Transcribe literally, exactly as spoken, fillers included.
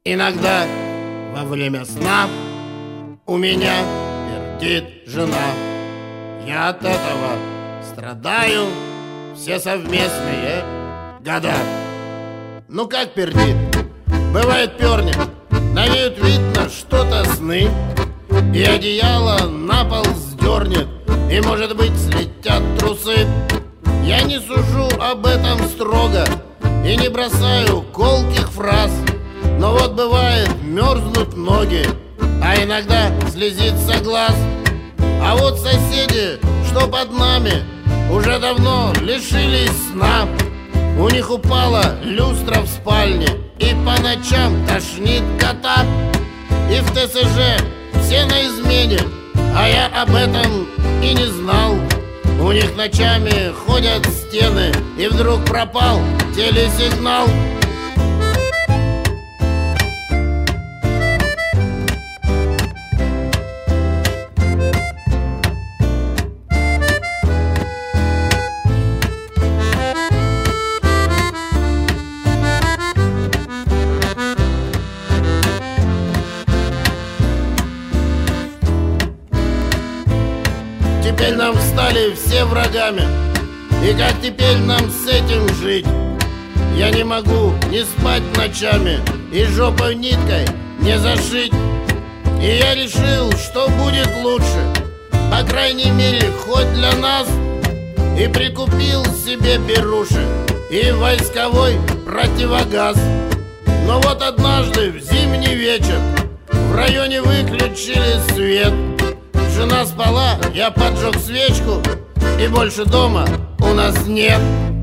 Иногда во время сна у меня пердит жена. Я от этого страдаю все совместные года. Ну как пердит? Бывает пернет, на ней видно что-то сны, и одеяло на пол сдернет, и, может быть, слетят трусы. Я не сужу об этом строго и не бросаю колких фраз, но вот бывает мерзнут ноги, а иногда слезится глаз. А вот соседи, что под нами, уже давно лишились сна. У них упала люстра в спальне, и по ночам тошнит кота. И в ТСЖ все на измене, а я об этом и не знал. У них ночами ходят стены, и вдруг пропал телесигнал. Теперь нам стали все врагами, и как теперь нам с этим жить? Я не могу не спать ночами и жопой ниткой не зашить. И я решил, что будет лучше, по крайней мере, хоть для нас, и прикупил себе беруши и войсковой противогаз. Но вот однажды в зимний вечер в районе выключили свет. Жена спала, я поджег свечку, и больше дома у нас нет.